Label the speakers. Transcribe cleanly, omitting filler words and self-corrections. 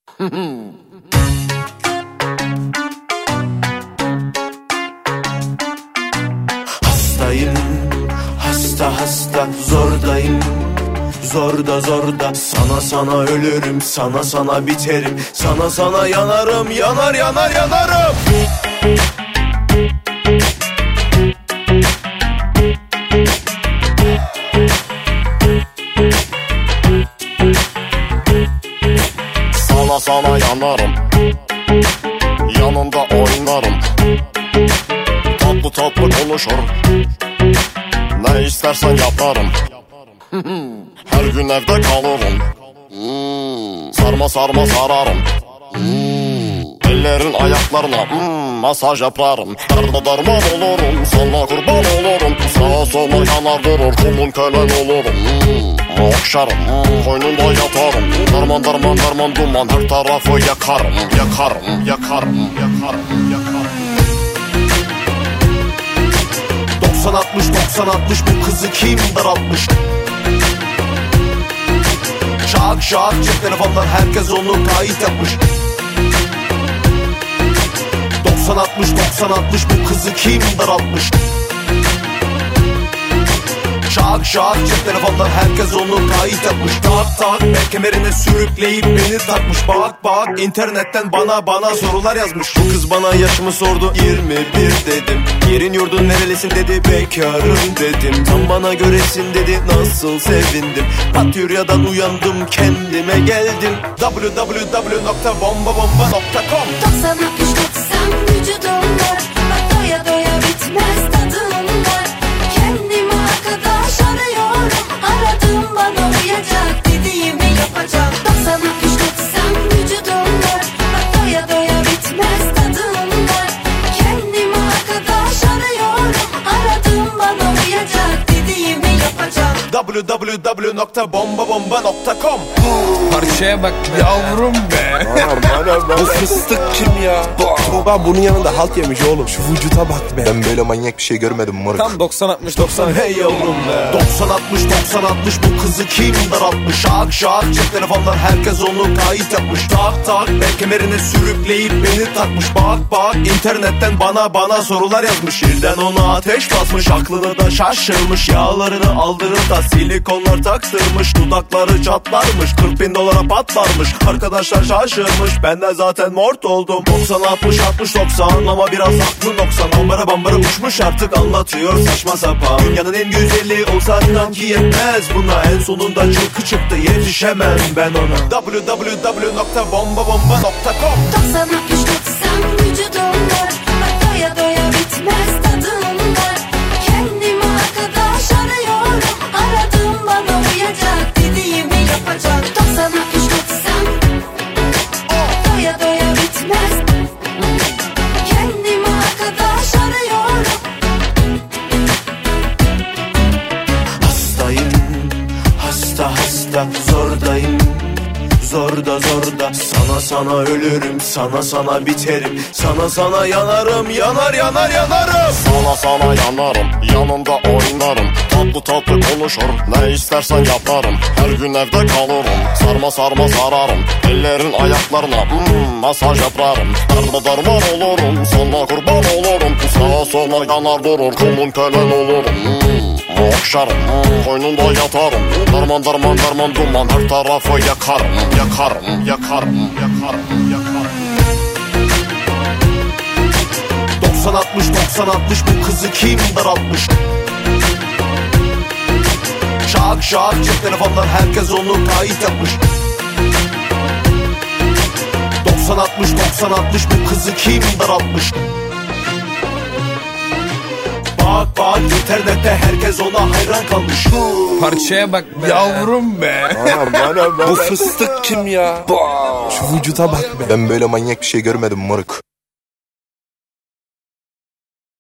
Speaker 1: Hastayım, hasta zordayım. Zorda sana ölürüm, sana biterim, sana yanarım, yanarım.
Speaker 2: Sana yanarım, yanında oynarım, tatlı konuşur, ne istersen yaparım. Her gün evde kalırım, sarma sararım, ellerin ayaklarına masaj yaparım. Darman olurum, sana kurban olurum, sağa sola yanar durur, kulun kölen olurum. Okşarım, koynunda yatarım, darman duman, her tarafı yakarım.
Speaker 1: 90-60 bu kızı kim daraltmış? Şak cep telefonlar, herkes onu kayıt yapmış. 90-60 bu kızı kim daraltmış? Şak cep telefonlar, herkes onu kayıt yapmış. Tak bel kemerine sürükleyip beni takmış. Bak internetten bana sorular yazmış. Bu kız bana yaşımı sordu, 21 dedim. Yerin yurdun nerelisin dedi, bekarım dedim. Tam bana göresin dedi, nasıl sevindim. Patyuryadan uyandım, kendime geldim. www.bombabomba.com
Speaker 3: 90-60 vücudum var, bak doya bitmez tadım var. Kendime arkadaş arıyorum, aradım bana uyacak, dediğimi yapacak. 90-60 vücudum var, bak doya bitmez tadım var. Kendime arkadaş arıyorum, aradım bana uyacak, dediğimi yapacak.
Speaker 1: www.bombabomba.com
Speaker 4: Parçaya bak yavrum be.
Speaker 5: Bu fıstık kim ya? Tuğba bunun yanında halt yemiş oğlum. Şu vücuta bak be. Ben böyle manyak bir şey görmedim moruk.
Speaker 4: Tam 90-60
Speaker 1: hey yavrum be. 90-60 bu kızı kim daraltmış? Şak cep telefonlar, herkes onu kayıt yapmış. Tak bel kemerine sürükleyip beni takmış. Bak internetten bana sorular yazmış. Birden ona ateş basmış, aklını da şaşırmış. Yağlarını aldırıp da silikonlar taktırmış. Dudakları çatlarmış, 40.000 dolara patlarmış. Arkadaşlar şaşırmış, ben de zaten mort oldum. 90-60 ama biraz aklı 90. Bambara uçmuş artık, anlatıyor saçma sapan. Dünyanın en güzeli olsa inan ki yetmez buna. En sonunda çıktı, yetişemem ben ona. www.bombabomba.com
Speaker 3: 90-60 vücudum var, bak doya bitmez tadım var. Kendime arkadaş arıyorum, aradım bana uyacak, dediğimi yapacak. 90-60 doya bitmez. Kendime arkadaş arıyorum.
Speaker 1: Hastayım, hasta zordayım. Zorda sana ölürüm, sana biterim, sana yanarım, yanarım.
Speaker 2: Sana yanarım, yanında oynarım, tatlı konuşur, ne istersen yaparım. Her gün evde kalırım, sarma sararım, ellerin ayaklarına masaj yaparım. Darman olurum, sana kurban olurum, sağa sola yanar durur, kulun kölen olurum. Okşarım, koynunda yatarım, darman duman, her tarafı yakarım.
Speaker 1: 90-60 bu kızı kim daraltmış? Şak cep telefonlar, herkes onu kayıt yapmış. 90-60 bu kızı kim daraltmış? Bak internette, herkes ona hayran kalmış.
Speaker 4: Parçaya bak yavrum be.
Speaker 5: Bu fıstık kim ya? Şu vücuta bak be. Ben böyle manyak bir şey görmedim moruk.